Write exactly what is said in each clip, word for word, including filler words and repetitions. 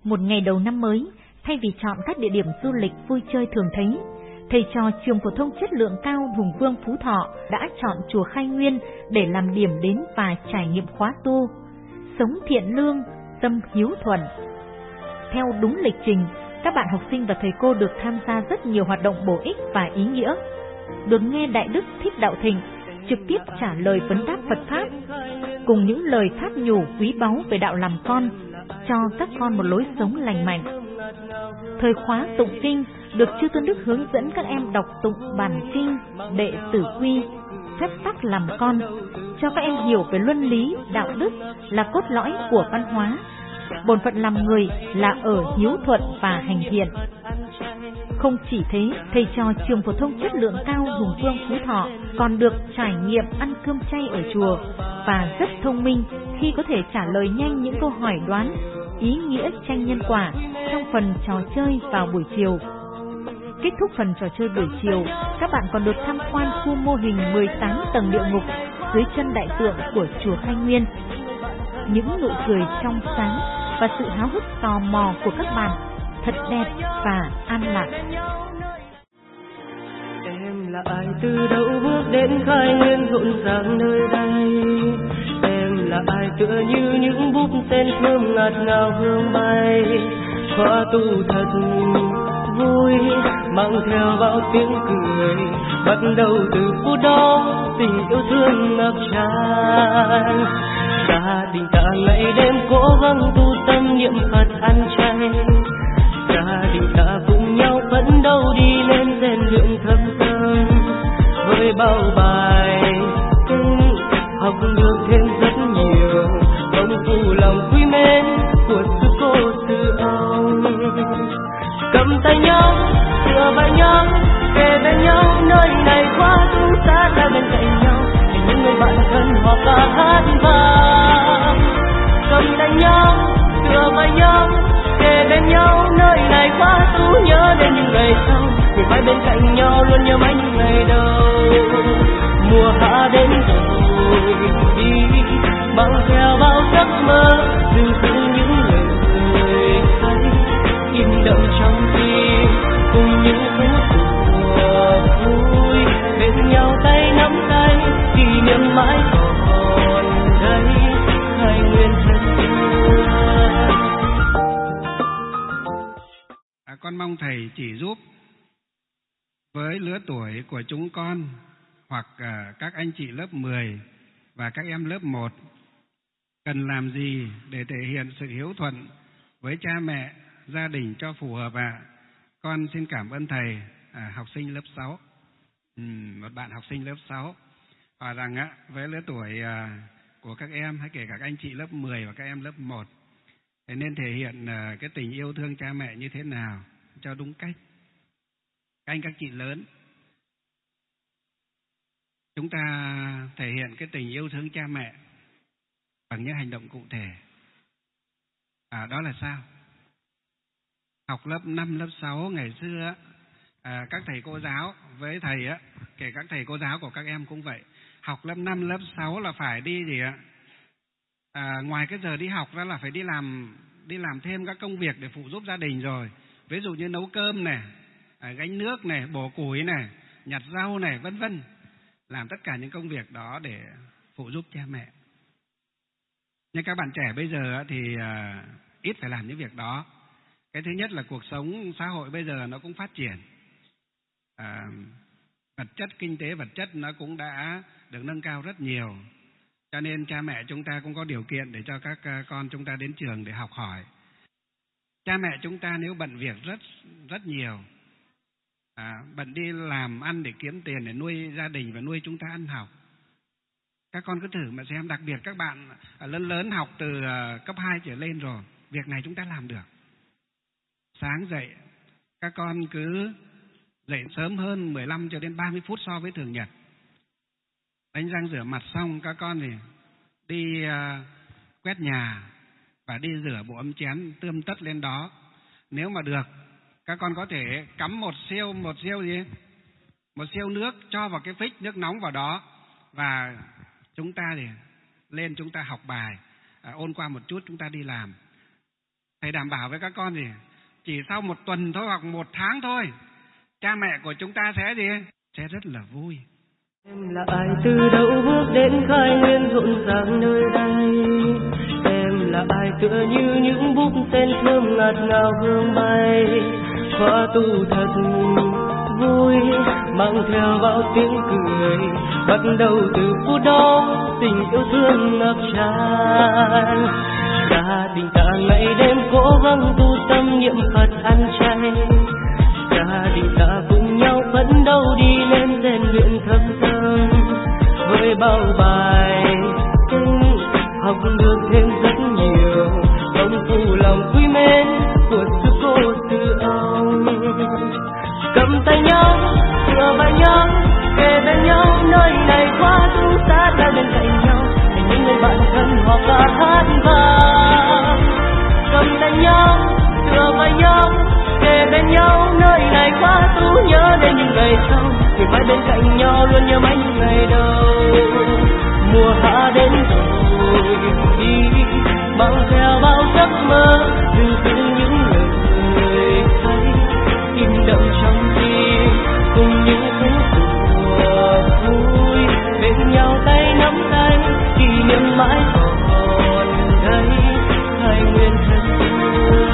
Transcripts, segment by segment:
Một ngày đầu năm mới, thay vì chọn các địa điểm du lịch vui chơi thường thấy, thầy trò trường phổ thông chất lượng cao Hùng Vương Phú Thọ đã chọn chùa Khai Nguyên để làm điểm đến và trải nghiệm khóa tu sống thiện lương, tâm hiếu thuận. Theo đúng lịch trình, các bạn học sinh và thầy cô được tham gia rất nhiều hoạt động bổ ích và ý nghĩa, được nghe Đại Đức Thích Đạo Thịnh trực tiếp trả lời vấn đáp Phật Pháp, cùng những lời tháp nhủ quý báu về đạo làm con, cho các con một lối sống lành mạnh. Thời khóa tụng kinh được Chư Tôn Đức hướng dẫn các em đọc tụng bản kinh Đệ Tử Quy, phép tắc làm con, cho các em hiểu về luân lý, đạo đức là cốt lõi của văn hóa. Bổn phận làm người là ở hiếu thuận và hành thiện. Không chỉ thế, thầy trò trường phổ thông chất lượng cao Hùng Vương Phú Thọ còn được trải nghiệm ăn cơm chay ở chùa và rất thông minh khi có thể trả lời nhanh những câu hỏi đoán ý nghĩa tranh nhân quả trong phần trò chơi vào buổi chiều. Kết thúc phần trò chơi buổi chiều, các bạn còn được tham quan khu mô hình mười tám tầng địa ngục dưới chân đại tượng của chùa Khai Nguyên. Những nụ cười trong sáng và sự háo hức tò mò của các bạn thật đẹp và an lạc. Em là ai từ đâu bước đến Khai Nguyên rộn ràng nơi đây? Em là ai tựa như những búp sen thơm ngạt ngào hương bay? Khóa tu thật vui, mang theo bao tiếng cười, bắt đầu từ phút đó tình yêu thương ngập tràn. Gia đình ta ngày đêm cố gắng tu tâm niệm Phật ăn chay, gia đình ta cùng nhau phấn đấu đi lên rèn luyện thâm tâm. Với bao bài học được thêm rất nhiều, công phu lòng quý mến của sư cô sư ông. Cầm tay nhau, tựa vào nhau, kề bên nhau, nơi này quá tu sát ra bên cạnh nhau, để những người bạn thân họ ca hát vang. Cầm tay nhau, tựa vào nhau, kề bên nhau, nơi này quá tu nhớ đến những ngày sau, người mãi bên cạnh nhau luôn nhớ mãi những ngày đầu. Mùa hạ đến rồi đi, mang theo bao giấc mơ, lưu giữ những lời hay in đậm trong tim, cùng những phút của vui bên nhau tay nắm tay, kỷ niệm mãi còn đây. Khai Nguyên thân yêu. À, con mong thầy chỉ giúp với lứa tuổi của chúng con hoặc à, các anh chị lớp mười và các em lớp một cần làm gì để thể hiện sự hiếu thuận với cha mẹ, gia đình cho phù hợp ạ. À? Con xin cảm ơn thầy. À, học sinh lớp sáu, ừ, một bạn học sinh lớp sáu hỏi rằng á, với lứa tuổi à, của các em hay kể cả các anh chị lớp mười và các em lớp một thì nên thể hiện à, cái tình yêu thương cha mẹ như thế nào cho đúng cách. Các anh các chị lớn, chúng ta thể hiện cái tình yêu thương cha mẹ bằng những hành động cụ thể. À, đó là sao? Học lớp năm, lớp sáu ngày xưa, à, các thầy cô giáo với thầy á, kể các thầy cô giáo của các em cũng vậy. Học lớp năm, lớp sáu là phải đi gì ạ? À, ngoài cái giờ đi học ra là phải đi làm đi làm thêm các công việc để phụ giúp gia đình rồi. Ví dụ như nấu cơm này, à, gánh nước này, bổ củi này, nhặt rau này, vân vân. Làm tất cả những công việc đó để phụ giúp cha mẹ. Nhưng các bạn trẻ bây giờ thì à, ít phải làm những việc đó. Cái thứ nhất là cuộc sống xã hội bây giờ nó cũng phát triển. À, vật chất, kinh tế vật chất nó cũng đã được nâng cao rất nhiều. Cho nên cha mẹ chúng ta cũng có điều kiện để cho các con chúng ta đến trường để học hỏi. Cha mẹ chúng ta nếu bận việc rất rất nhiều, à, bận đi làm ăn để kiếm tiền để nuôi gia đình và nuôi chúng ta ăn học. Các con cứ thử mà xem, đặc biệt các bạn lớn lớn học từ cấp hai trở lên rồi, việc này chúng ta làm được. Sáng dậy, các con cứ dậy sớm hơn mười lăm cho đến ba mươi phút so với thường nhật. Đánh răng rửa mặt xong, các con thì đi uh, quét nhà và đi rửa bộ ấm chén tươm tất lên đó. Nếu mà được, các con có thể cắm một siêu, một siêu gì? Một siêu nước cho vào cái phích nước nóng vào đó. Và chúng ta thì lên chúng ta học bài, à, ôn qua một chút chúng ta đi làm. Thầy phải đảm bảo với các con gì? Chỉ sau một tuần thôi hoặc một tháng thôi, cha mẹ của chúng ta sẽ gì? Sẽ rất là vui. Em là ai từ đâu bước đến khai nguyên rộn ràng nơi đây? Em là ai tựa như những búp sen thơm ngạt ngào hương bay? Khóa tu thật vui, mang theo bao tiếng cười. Bắt đầu từ phút đó, tình yêu thương ngập tràn. Gia đình ta ngày đêm cố gắng tu tâm niệm Phật ăn chay. Gia đình ta cùng nhau phấn đấu đi lên rèn luyện thâm tâm. Với bao bài kinh học được thêm rất nhiều, công phu lòng quý mến của sư cô sư ông. Cầm tay nhau, tựa vào nhau, kề bên nhau, nơi này quá tu sát đang bên cạnh nhau, thành những người bạn thân họ ca hát vang. Cầm tay nhau, tựa vào nhau, kề bên nhau, nơi này quá tu nhớ đến những ngày sau, người mãi bên cạnh nhau luôn nhớ mãi những ngày đầu. Mùa hạ đến rồi đi, mang theo bao giấc mơ, lưu giữ những lời hay in đậm trong tim, cùng những phút đùa vui bên nhau tay nắm tay, kỷ niệm mãi còn đây hai nguyên thân xưa.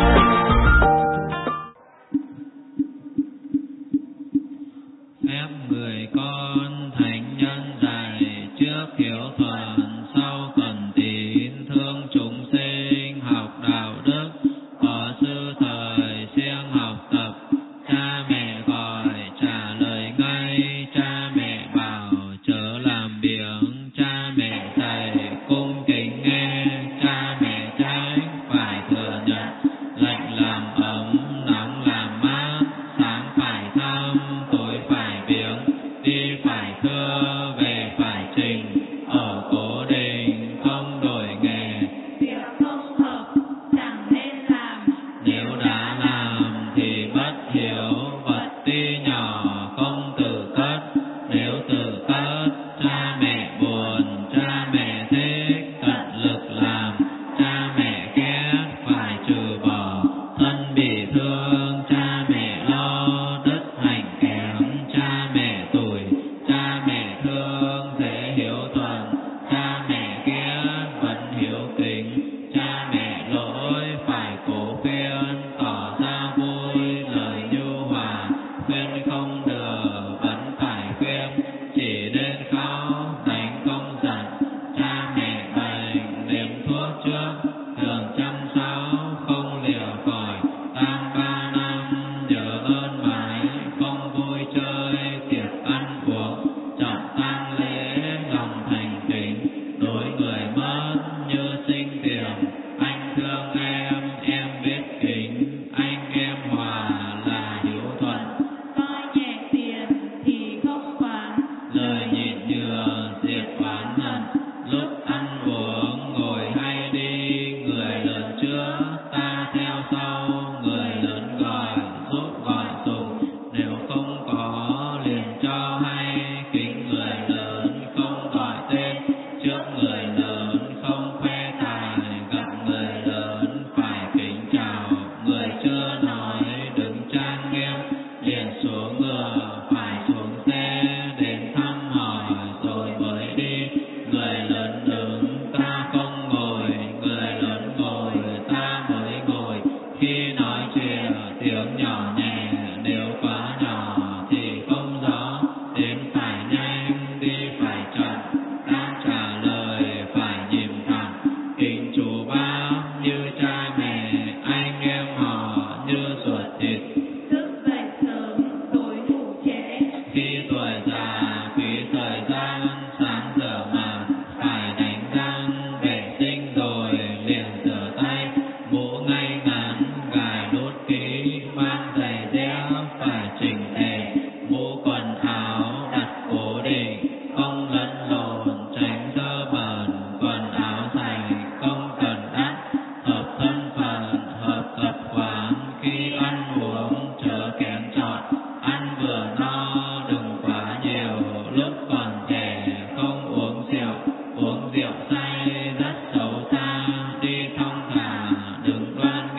Phép người con thành nhân dạy, trước hiếu thuận sau cần tín, thương chúng sinh học đạo đức, có sư thời siêng học tập. Cha mẹ gọi trả lời ngay, cha mẹ bảo chớ làm biếng, cha mẹ dạy cung kính nghe, cha mẹ trách phải thừa nhận, lạnh làm ấm nóng làm mát, sáng phải thăm tối phải biếng, đi phải thưa về phải trình, ở cố định không đổi nghề. Việc không hợp chẳng nên làm, Nếu đã làm thì bất hiếu, vật tuy nhỏ không tự cất, nếu tự cất cha mẹ buồn, cha mẹ thích tận lực làm, cha mẹ ghét phải trừ bỏ, thân bị thương cha mẹ lo, đất hành kém cha mẹ tủi, cha mẹ thương dễ hiếu thuận, cha mẹ ghét vẫn hiếu kính, cha mẹ lỗi phải cố khuyên, tỏ ra vui lời nhu hòa, khuyên không được vẫn phải khuyên, chỉ nên khóc đánh không giận, cha mẹ bệnh nếm thuốc trước, thường chăm sóc không liều khỏi, tang ba năm nhớ ơn mãi, không vui chơi tiệc ăn uống, chọn tang lễ lòng thành kính, đối người mất như sinh tiền, anh thương em em biết kính, anh em hòa là hiếu thuận, coi nhẹ tiền thì không quản, lời nhịn nhừa diệt oán hận, lúc ăn uống ngồi hay đi, người lớn trước ta theo sau, người lớn gọi giúp gọi dùng, nếu không có liền cho hay, kính người lớn không gọi tên, trước người lớn không khoe tài, gặp người lớn phải kính chào, người chưa nói đứng trang nghiêm, liền xuống ngựa phải xuống xe, đến thăm hỏi rồi mới đi, người lớn đứng ta không ngồi, người lớn ngồi ta mới ngồi, khi nói chuyện tiếng nhỏ nhẹ, nếu quá nhỏ thì không rõ, đến phải nhanh đi phải chậm, đang trả lời phải nhìn thẳng, kính chú bác như cha mẹ, anh em họ như ruột thịt, thức dậy sớm tối ngủ trễ, khi tuổi già quý thời gian, sáng rửa mặt phải đánh răng, vệ sinh rồi liền rửa tay, mũ ngay ngắn gài nút kỹ, mang giày dép phải chỉnh tề, mũ quần áo đặt cố định, không lẫn lộn tránh dơ bẩn, quần áo sạch không cần đắt, hợp thân phận hợp tập quán, khi ăn uống chớ kén chọn, ăn vừa no đừng quá nhiều, lúc còn trẻ không uống rượu, uống rượu say rất xấu xa, đi thong thả đừng đoan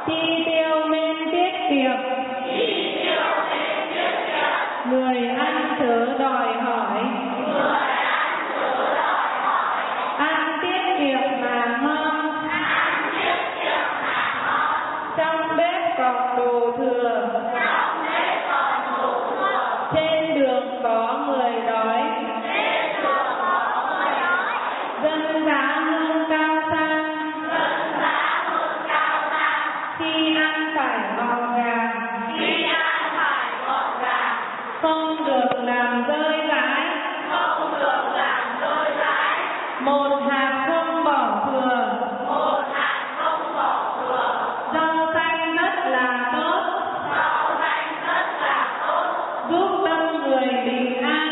chi tiêu nên tiết kiệm, người ăn chớ đòi hỏi, ăn tiết kiệm mà ngon, trong bếp còn đồ thừa, trên đường có người đói, dân giá hương cao sang, khi ăn phải gọn gàng, không được làm rơi rãi, một hạt không bỏ thừa, rau xanh rất là tốt, giúp tâm người bình an.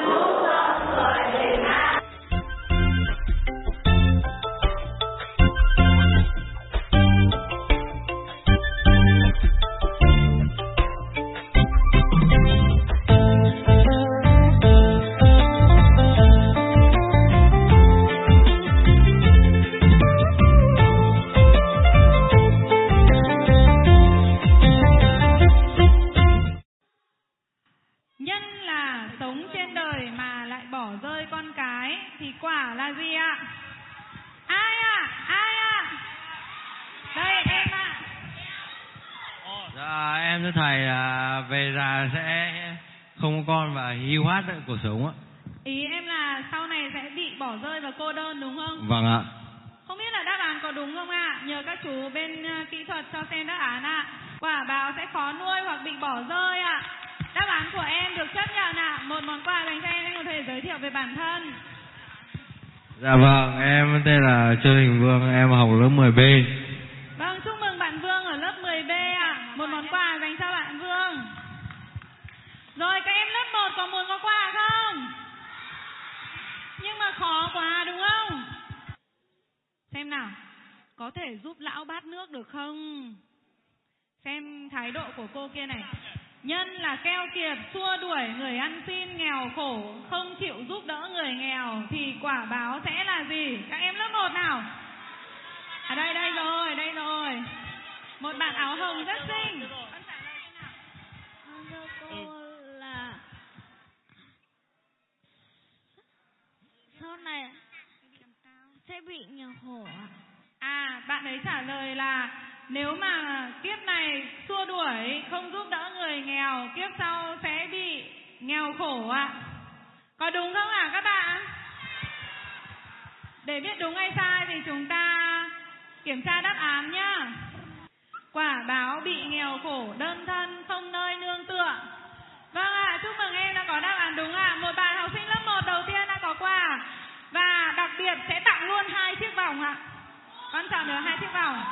Nhân là sống trên đời mà lại bỏ rơi con cái thì quả là gì ạ? Ai ạ? Ai ạ? Đây em ạ. Dạ, em thưa thầy là về già sẽ không có con và hiu hắt cuộc sống ạ. Ý em là sau này sẽ bị bỏ rơi và cô đơn đúng không? Vâng ạ. Không biết là đáp án có đúng không ạ? Nhờ các chú bên uh, kỹ thuật cho xem đáp án ạ. Quả báo sẽ khó nuôi hoặc bị bỏ rơi ạ. Đáp án của em được chấp nhận ạ. Một món quà dành cho em, anh có thể giới thiệu về bản thân. Dạ vâng, em tên là Trương Đình Vương, em học lớp mười B. Vâng, chúc mừng bạn Vương ở lớp mười B ạ. Một món quà dành cho bạn Vương. Rồi các em lớp một có muốn có quà không? Nhưng mà khó quá đúng không? Xem nào, có thể giúp lão bát nước được không? Xem thái độ của cô kia này. Nhân là keo kiệt, xua đuổi người ăn xin nghèo khổ, không chịu giúp đỡ người nghèo thì quả báo sẽ là gì? Các em lớp một nào. À đây, đây rồi, đây rồi. Một bạn áo hồng rất xinh. Con trả lời thế nào? Thưa cô là sau này sẽ bị nghèo khổ ạ. À, bạn ấy trả lời là nếu mà kiếp này xua đuổi, không giúp đỡ người nghèo, kiếp sau sẽ bị nghèo khổ ạ. Có đúng không ạ các bạn? Để biết đúng hay sai thì chúng ta kiểm tra đáp án nhá. Quả báo bị nghèo khổ, đơn thân, không nơi nương tựa. Vâng ạ, chúc mừng em đã có đáp án đúng ạ. Một bạn học sinh lớp một đầu tiên đã có quà. Và đặc biệt sẽ tặng luôn hai chiếc vòng ạ. Con chọn được hai chiếc vòng.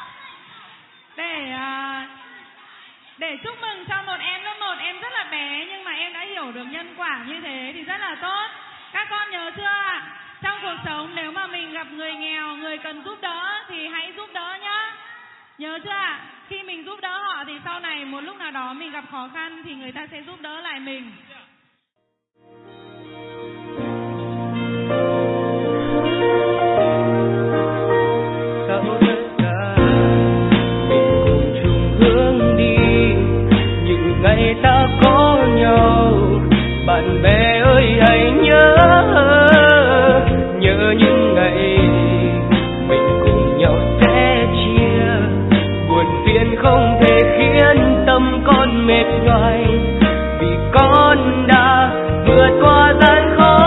Để uh, để chúc mừng cho một em lớp một, em rất là bé nhưng mà em đã hiểu được nhân quả như thế thì rất là tốt. Các con nhớ chưa ạ? Trong cuộc sống nếu mà mình gặp người nghèo, người cần giúp đỡ thì hãy giúp đỡ nhá. Nhớ chưa ạ? Khi mình giúp đỡ họ thì sau này một lúc nào đó mình gặp khó khăn thì người ta sẽ giúp đỡ lại mình. Ngày ta có nhau, bạn bè ơi hãy nhớ, nhớ những ngày mình cùng nhau sẽ chia. Buồn phiền không thể khiến tâm con mệt nhoài, vì con đã vượt qua gian khó.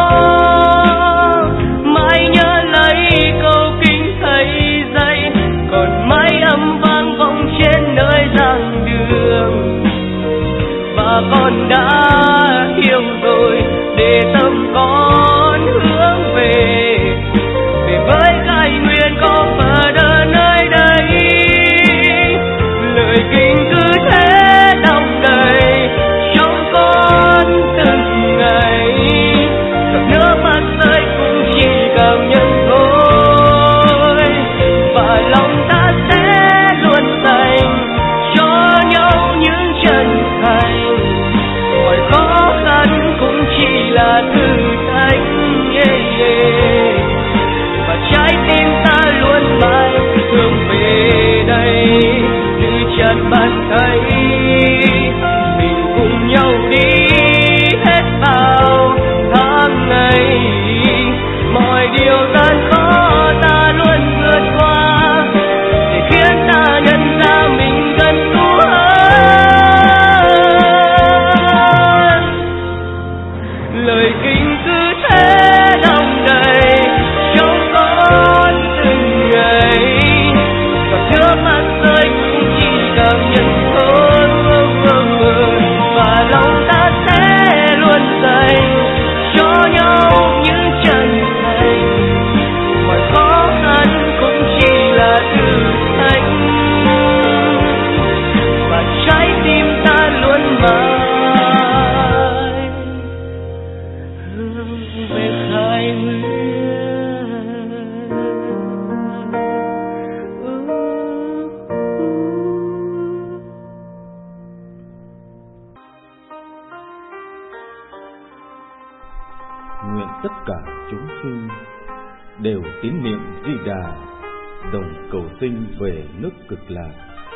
Mãi nhớ lấy câu kinh thầy dạy, còn mãi âm vang vọng trên nơi giảng đường. Và con đã hiểu rồi để tâm con hướng về, về với khai nguyên có phật ở nơi đây. Lời kinh cứ thế đong đầy trong con từng ngày, giọt nước mắt rơi cũng chỉ cảm nhận thôi. Và lòng ta sẽ luôn dành cho nhau những chân thành. Mọi khó khăn cũng chỉ là thử thách, yeah, yeah. Và trái tim ta luôn mãi hướng về đây. bạn thấy mình cùng nhau đi hết bao tháng ngày, mọi điều gian khó ta luôn vượt qua để khiến ta nhận ra mình gần gũi hơn. Lời kinh cứ thế đong đầy trong con từng ngày, và trước mắt rơi cũng chỉ cảm nhận thôi, và lòng ta sẽ luôn dành cho nhau những chân thành. Mọi khó khăn cũng chỉ là thử thách, và trái tim ta luôn mãi hướng về khai nguyên. Nguyện tất cả chúng sinh đều tín niệm Di Đà, đồng cầu sinh về nước Cực Lạc.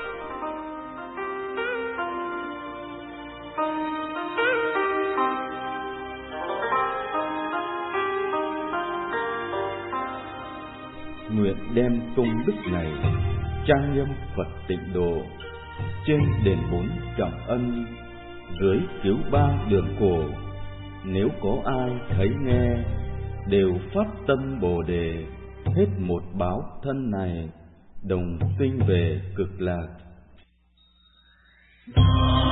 Nguyện đem công đức này trang nghiêm Phật Tịnh Độ, trên đền bốn trọng ân, dưới cứu ba đường cổ. Nếu có ai thấy nghe, đều phát tâm Bồ Đề, hết một báo thân này, đồng sinh về Cực Lạc.